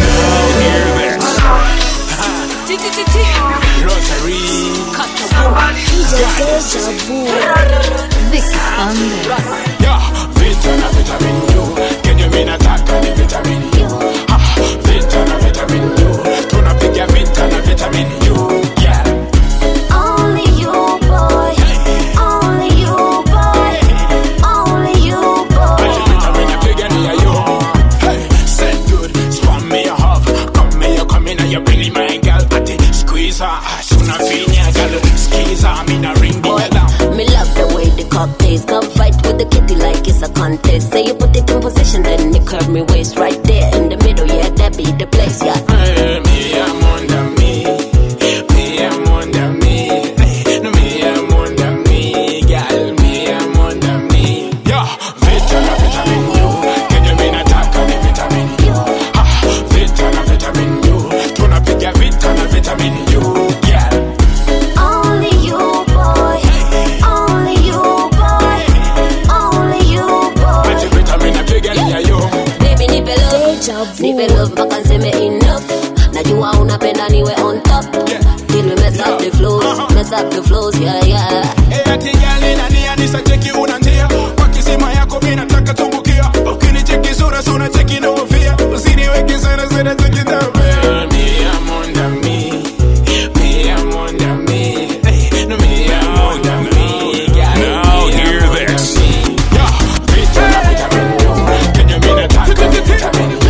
Vita na vitamin U, kenye mina taka ni vitamin U. Vita na vitamin U, tunapiga vita na vitamin U. Yeah. Only you boy, only you boy, only you boy. Vitamin napiga ni ya you. Hey, say good, spam me a half. Come in and you really my girl. Ati squeeze her, suna finya girl. Squeeze her, me na ring the bell. Me love the way the cock tastes. Come fight with the kitty like it's a contest. Say you put it in position, then you curve me waist right there in the middle. Yeah, that be the place. Yeah. Me I'm under me. Me I'm under me. No me I'm under me, girl. Me I'm under me. Yeah, vita na vitamin U. Can you mean attack on the vitamin U? Vita na vitamin U. Tunapiga vita na vitamin U. Yeah. Only you boy, only you boy, only you boy. Vitamin napiga ni ya you. Baby nipe love mpaka nseme enough. Najua unapenda niwe on top. Till we mess up the flows, yeah yeah. Ati girl ina nia nisacheki unanjia. Kwa kisima yako mimi nataka tumbukia. Ukinicheki sura sura cheki na ufia. Usiniweke sana sana cheki down. Me I'm under me. Me I'm under me. No me I'm under me. Now hear this. Yeah, vita na vitamin U. Can you mean attack on the vitamin U?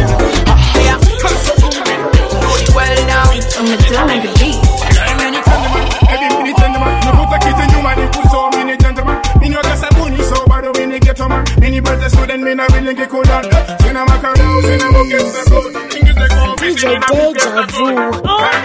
Well now, I'm done with the beat. DJ Deja Vu.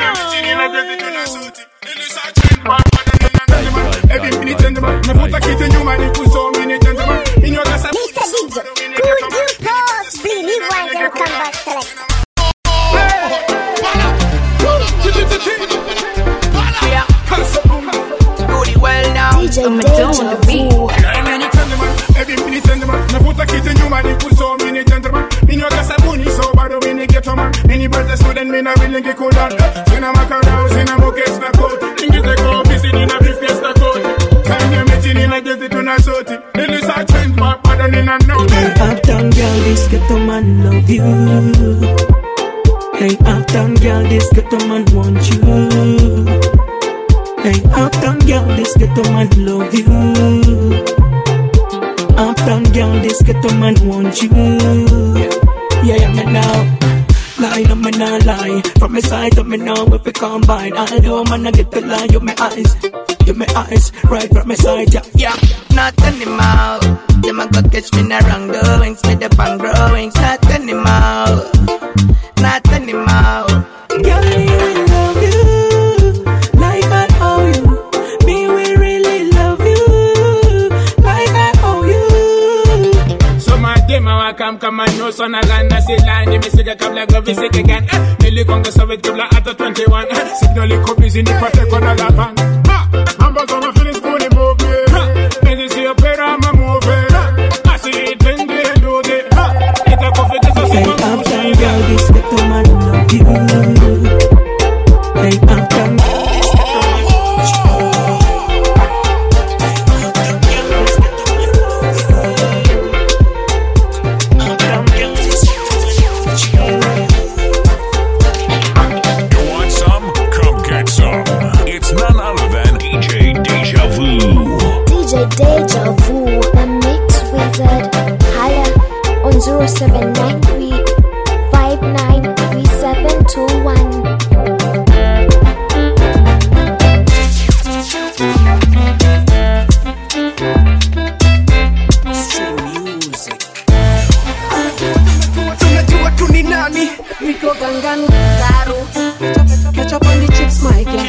DJ Deja Vu. Nafuta kiti nyuma ni kuso mini gentleman. Minyo kasa buni so bado mini ghetto man. Mini birthday student mina willing ki kudan. Sina makarao, sina mokes na koti. Ingi te ko ofisi nina briefcase na koti. Kanye mechi nina gezi tuna soti. Nilisa this ghetto man love you. Hey, uptown girl, this ghetto man want you. Hey, uptown girl, this ghetto man love you. Uptown girl, this ghetto man want you. Yeah, me now. Lie, no me nah lie. From my side to me now, if we combine, I know man I get the lie. You my eyes, right from my side, yeah. Not anymore. Them a go catch me in the wrong doings, me the pan growings. Not anymore. Not anymore. Girl, me will love you like I owe you. Me will really love you like I owe you. So my day, my come and no son again. I say line, me say come like go visit again. Nearly conga so it couple after 21. Signal it copies in the protect on the lavan. I'm about to finish going to move it. And you see a pair of my movie. I see it when they do it. It's a coffee that's a single uptown girl, this ghetto man love you. Hey, uptown Deja Vu, the Mix Wizard. Holla on 0793 593721. Tunajua tu ni nani. Miko Gangan Saru. Ketchup on the chips, Michael.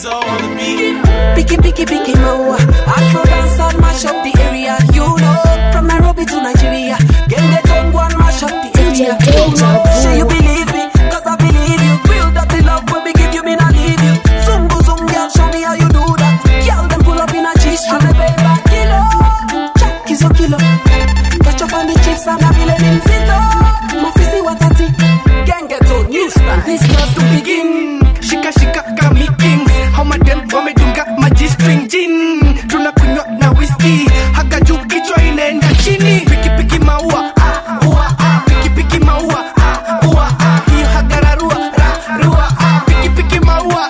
Picky Maua. Afro dance and mash up the area. You know, from Nairobi to Nigeria. Get the tongue one mash up the area. Say you believe me, cause I believe you. Real dirty love when we give you, me not leave you. Zumbu zum girl, show me how you do that. Girl, them pull up in a G-string. And baby, kilo. Chuck is a kilo. Ketchup on the chips and I feel it in Zito. My fizzy watati. Gang get on new style. This girl's to begin. Shika kami kings. How my dem wamedunga maji string gin. Tunakunywa na whiskey. Haga juu kichwa inaenda chini. Piki maua Piki maua hiyo hagararua rua Piki maua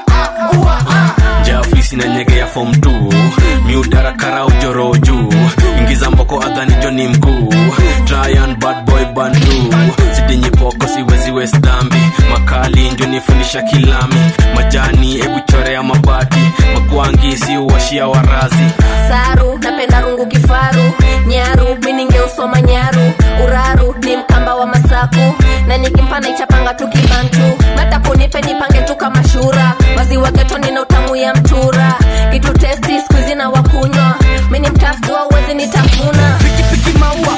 ja ofisi na nyege ya form 2 miudara kara ujoro juu ingiza mboko adhani Johnny mkuu try and bad boy bandu sidinyi poko siwezi west dambi makali njoni fundisha kilami majani ebu chorea mabati makwangi si uwashia warazi Saru, napenda rungu kifaru Nyaru, mininge usoma nyaru Uraru, ni mkamba wa masaku Na nikimpana ichapanga tukibantu Mata kunipe nipange tu kama shura Maziwa geto nina utamu ya mtura Kitu testi, squeezy na wakunywa Mini mtafdua uwezi nitafuna Piki maua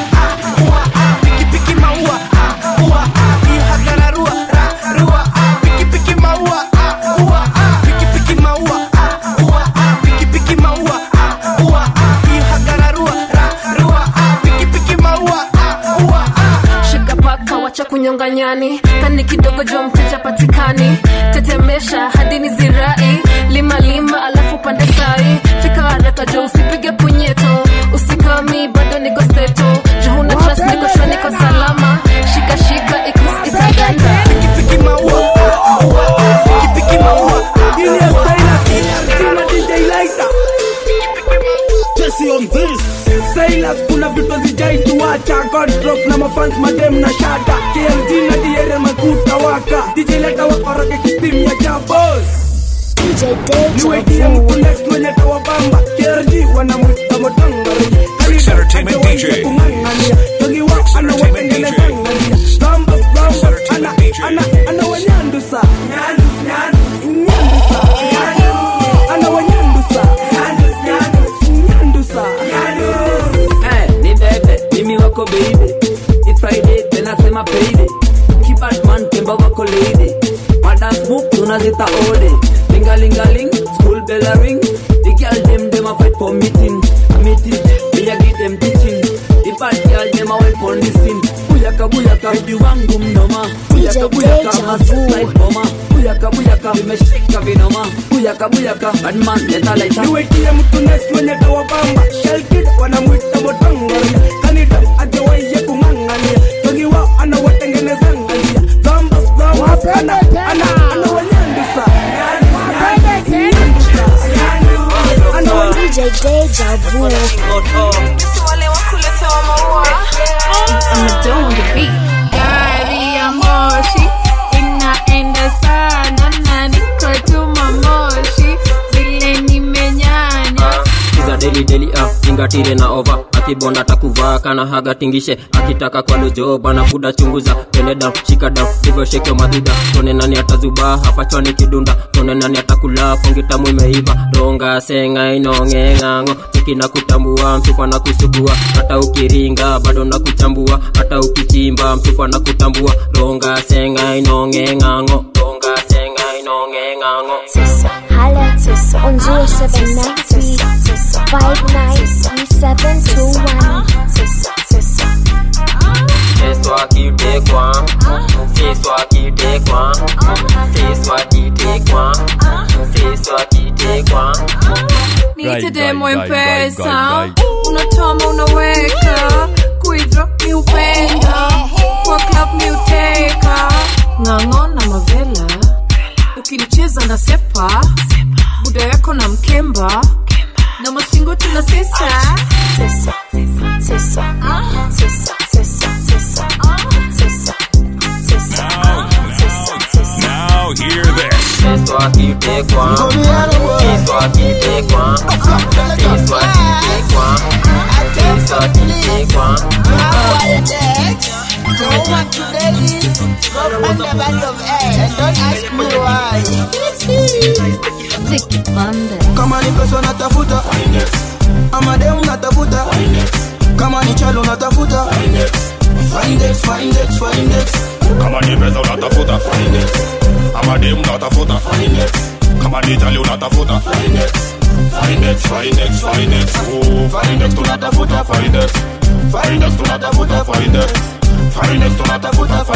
Piki maua hiyo hagararua rua Piki maua Piki maua Piki maua hiyo hagararua rua Piki maua Shika paka wacha kunyonga nyani Kani kidogo jo mteja patikani Tetemesha hadi ni zirai Lima alafu pande sai Fika haraka jo usipige punyeto Usikami bado niko steto Juhuna trust niko shwa niko salama Shika ikus itaganda Piki maua Piki maua Ili ya Silas Tina DJ Lighter Jesse on this Silas kuna vitu zijaituacha Godstrok na mafans madem na shada KLG na diere makuta waka DJ Lighter wakoroke kistim ya jabos DJ Deja New ATM connect mwenye tawa bamba KLG wanamwita motangari Bricks Entertainment DJ. Bricks Entertainment DJ. Ana wanyandusa Ana wanyandusa Ni bebe, mimi wako baby It's Friday, tena sema payday Kibadman, kemba wako lady Madas move, tunazita ode Lingalingaling, school bell a ring The girl dem a fight for meeting Me a give them teaching The bad girl dem a wait for listen Buyaka, bibi wangu mnoma Buyaka, master side bomber Buyaka, vimeshika vinoma Buyaka, badman, leta laita New ATM connect mwenye tawa bamba Shell kid wanamwita motangari Kanida ajawaye kumangania Togiwa Deja Vu. Wale wa kuletewa maua. I'm on the beat. Gari ya moshi inaenda sana na niko tuma moshi vile nimenyanya. Kiza deli tingatire na over akibonda takuvaa kana haga tingishe akitaka kwa lojo bana buda chunguza twende down shika down hivyo shake your madida tone nani atazuba hapa chwani kidunda tone nani atakula pongita mu imeiva ronga senga inonge ngango chiki na kutambua msupa na kusugua hata ukiringa bado na kuchambua hata ukichimba msupa na kutambua ronga senga inonge ngango ronga senga inonge ngango Sisa hala sisa on 079 593721 Sisa C'est toi qui t'es quoi? C'est toi qui t'es quoi? C'est toi qui t'es quoi? C'est toi qui t'es quoi? Niite demo mpesa unatoma unaweka kuidro mi upenda kwa club mi uteka ng'ang'o na mavela ukinicheza na sepa buda yako na mkemba na mastingo tuna sisa Sisa Sisa Sisa Sisa Sisa Sisa Sisa Now hear this. C'est toi qui t'es quoi? C'est toi qui t'es quoi? C'est toi qui t'es quoi? C'est toi qui t'es quoi? Don't want to ladies, go on the back of air and don't ask me why. Kama ni pesa natafuta, ama demu natafuta, kama ni chalo natafuta, Findex. Kama ni pesa unatafuta, ama demu natafuta, kama ni chalo unatafuta, Findex. Oh, Findex tunatafuta, Findex tunatafuta, Findex tunatafuta,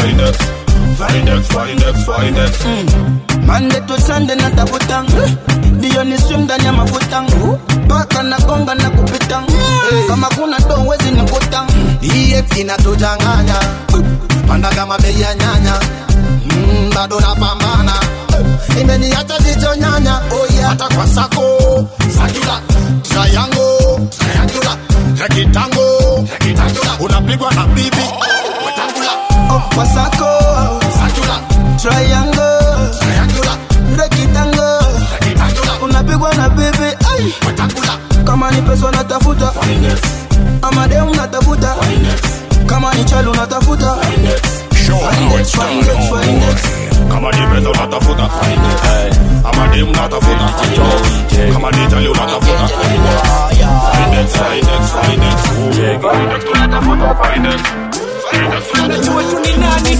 Findex. Monday to Sunday natafuta, dio ni swim ndani ya mafuta, paka na gonga na kupita, kama kuna do wezi nikuta. EX inatujanganya, panda kama bei ya nyanya, bado napambana, imeniacha jicho nyanya. Oh yeah, hata kwa sako, sakula, triangle, rectangle, unapigwa na bibi, wetangula. Oh kwa sako, sakula, triangle, rectangle, unapigwa na bibi, ay, wetangula. Kama ni pesa natafuta, ama demu natafuta, kama ni chalo natafuta, Findex. Kama ni pesa unatafuta, ama demu natafuta, kama ni chalo unatafuta, Findex. Findex tunatafuta, Findex. Unajua tu ni nani?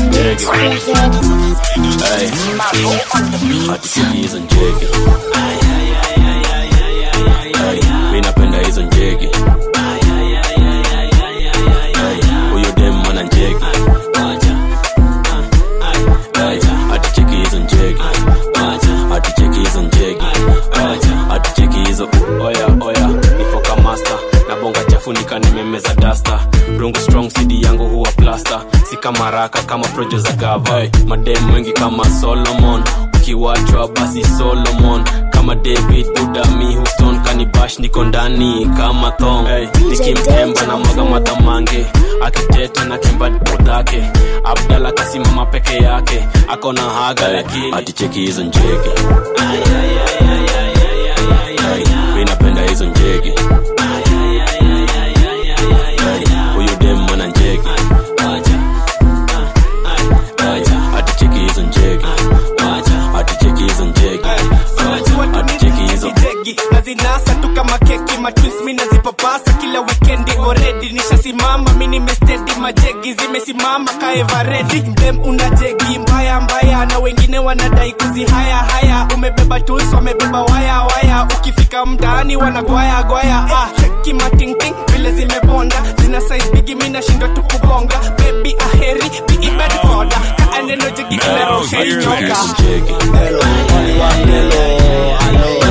Hati hizo njege. Mimi napenda hizo njege. Huyo dem ana njege. Hati cheki hizo njege. Hati cheki hizo njege. Hati cheki hizo. Oya nifoka master na bonga chafu nikanimemeza duster. Rungu strong CD yangu huwa plaster. Si kama raka kama projo za gava. Madem wengi kama Solomon, ukiwachwa basi Solomon. Kama David Budami Houston kanibash niko ndani kama thong. Nikimpemba na mwaga matamange, akiteta na kemba dake. Abdalla kasimama peke yake, akona haga lakini ati cheki hizo njege. Mimi napenda hizo njege. Huyo dem ana njege. Ati cheki hizo njege. Ati cheki hizo njege. Ati cheki hizo njege. Nazinasa tu kama keki, matwins mimi nazipapasa kila weekendi already. Nishasimama mimi nimesteady, majegi zimesimama kaeva ready. Dem una jegi mbaya na wengine wanadai kuzihaya. Umebeba tools wamebeba waya. Ukifika mtaani wanagwaya. Cheki mating vile zimebonda, zina size bigi mimi nashindwa tu kubonga. Baby aheri be bad border, kaaneno jegi imerusha nyoka. Hello, only one hello.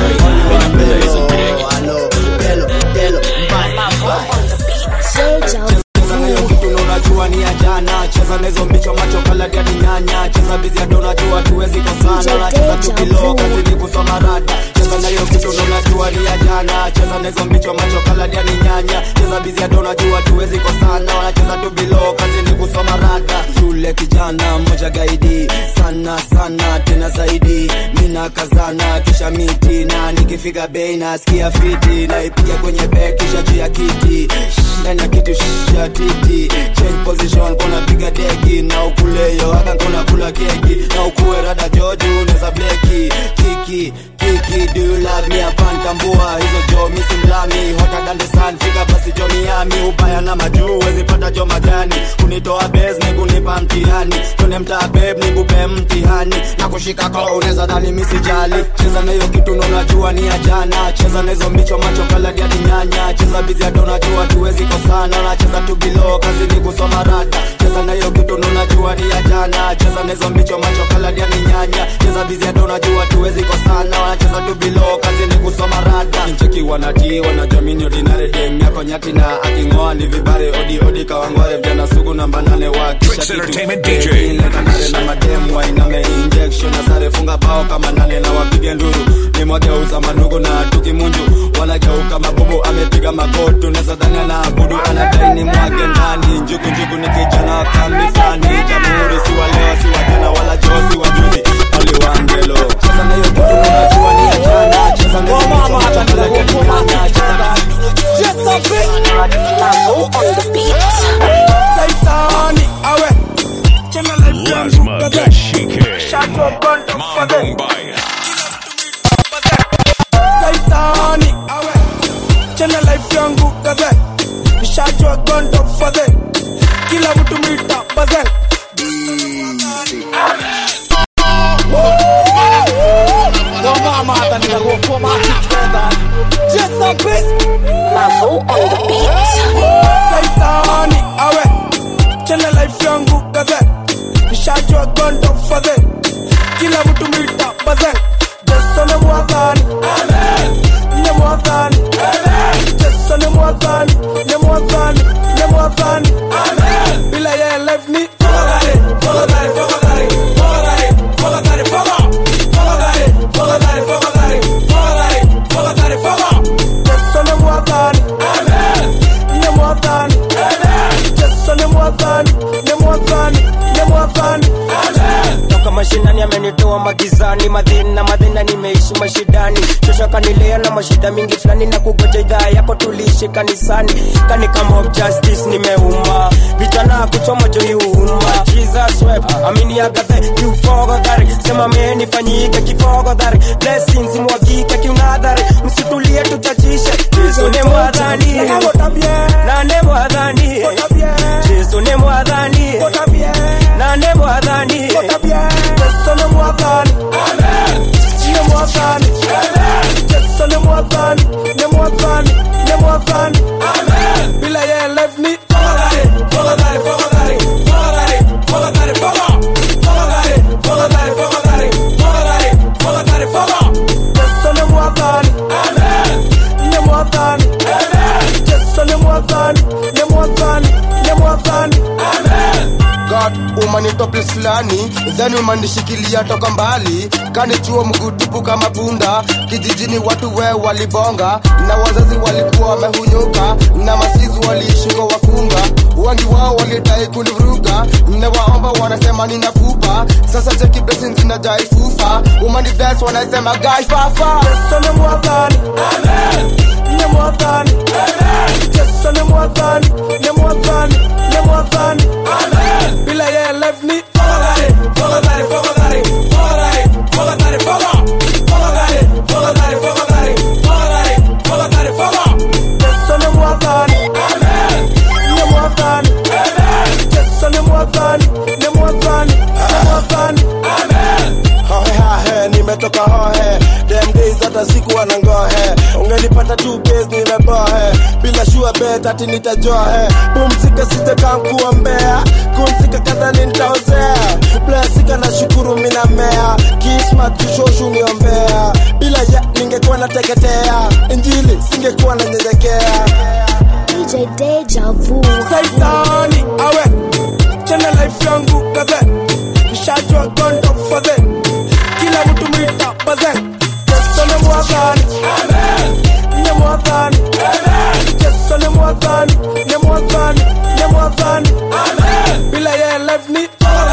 Deja Vu. Unajua ni ya jana, cheza nezo mbicho macho kala dia ni nyanya cheza busy ado unajua tuwezi kosana na cheza tukilo kazi ni kusoma rada cheza na hiyo kitu unajua ni ya jana cheza nezo mbicho macho kala dia ni nyanya cheza busy ado unajua tuwezi kosana na cheza tukilo kazi ni kusoma rada yule kijana mmoja gaidi sana sana tena zaidi mina kazana kisha miti na nikifika bei nasikia fiti na ipiga kwenye bek kisha juu ya kiti ndani ya kitu shisha titi change position kona piga deki na ukuleyo haka kona kula keki na ukuwe rada joju uneza bleki kiki do you love me apantambua hizo jo misi mlami hotter than the sun fika basi jo Miami ubaya na majuu wezi pata jo majani kunitoa bez ni kunipa mtihani tune mtaa babe ni kupe mtihani na kushika kwa uneza dhani misi jali cheza na hiyo kitu unajua ni ya jana cheza na hizo mbicho macho kala dia nyanya cheza busy ado unajua tuwezi kosana na cheza tu below kazi ni kusoma rada cheza na hiyo kitu unajua ni ya jana cheza na hizo mbicho macho kala dia nyanya cheza busy ado unajua tuwezi kosana na cheza tu below kazi ni kusoma rada ncheki wanati wanajamini ordinary dem yako nyati na akingoa ni vibare odi kawangware vijana sugu namba 8 wa kisha Entertainment DJ na madem wainame injection na sare funga bao kama 8 na wapige nduru ni mwageuza manugu na tukimunju wanageuka mabubu amepiga makotu na zadhani na abudu anadai ni mwage ndani njuku ni kijana kamifani jamhuri si walewa si wajana wala josi wajuzi oli wangelo cheza na hiyo kitu unajua ni ya jana cheza na hiyo mama atanileke nyanya just a bit on the beat Saitani awe chena life Lazma Kashike shato kondo fade Mbaya Saitani awe chena life yangu kaze shato kondo fade kila mtu mita puzzle mama atanileke kwa machikenda just a bit on the beat Saitani awe chena life yangu kaze nishajua gondo fadhe kila mtu mita puzzle Jesu ni mwadhani ni mwadhani Jesu ni mwadhani ni mwadhani ni mwadhani bila yeye life ni toka mashinani amenitoa magizani madhina nimeishi mashidani shosha kanilea na mashida mingi fulani na kugoja idhaa yako tuliishi kanisani kani kama of justice nimeuma vijana kuchoma joi uma Jesus web amini agathe kiufogo dhari sema meni fanyike kifogo dhari blessings mwagike kiunadhari msitulie tuchachishe Jesu ni mwadhani na ne mwadhani Jesu ni mwadhani na ne mwadhani Jesu ni mwadhani ni mwadhani Jesu ni mwadhani ni mwadhani ni mwadhani bila yeye life ni Jesu ni mwadhani ni mwadhani Jesu ni mwadhani ni mwadhani ni mwadhani God umanitope fulani then umanishikilia toka mbali kanichuo mgutupu kama bunda kijijini watu we walibonga na wazazi walikuwa wamehunyuka na masizi waliishiko wakunga wengi wao walitai kunivuruga mnewaomba wanasema ninakupa sasa cheki blessings zinajaifufa umanibless wanasema guy fafa Jesu ni mwadhani ni mwadhani Jesu ni mwadhani ni mwadhani ni mwadhani bila yeye life ni Jesu ni mwadhani ni mwadhani Jesu ni mwadhani ni mwadhani ni mwadhani hohe hahe nimetoka hohe dem days hata siku anangohe ungenipata tu base nimebohe bila shua bet ati nitajohe pumzika sitakankuwa mbea kumzika kadhani nitaozea blessika na shukuru mina mea kismat tushoshu niombea bila ya ningekuwa nateketea injili singekuwa na nyenyekea DJ Deja Vu Saitani awe chena life yangu kaze nishajua gondo faze kila mtu mwita baze Yesu ni mwadhani ni mwadhani Yesu ni mwadhani ni mwadhani ni mwadhani bila yeye life ni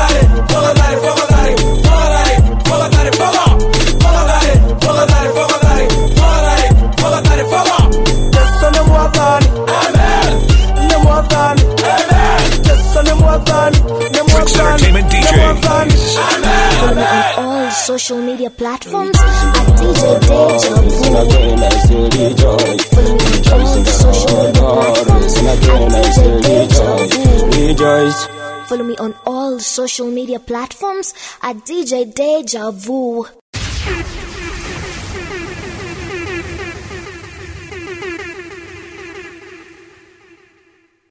Entertainment DJs. Follow me on all social media platforms at DJ Deja Vu. Follow me on all social media platforms at DJ Deja Vu. Follow me on all social media platforms at DJ Deja Vu.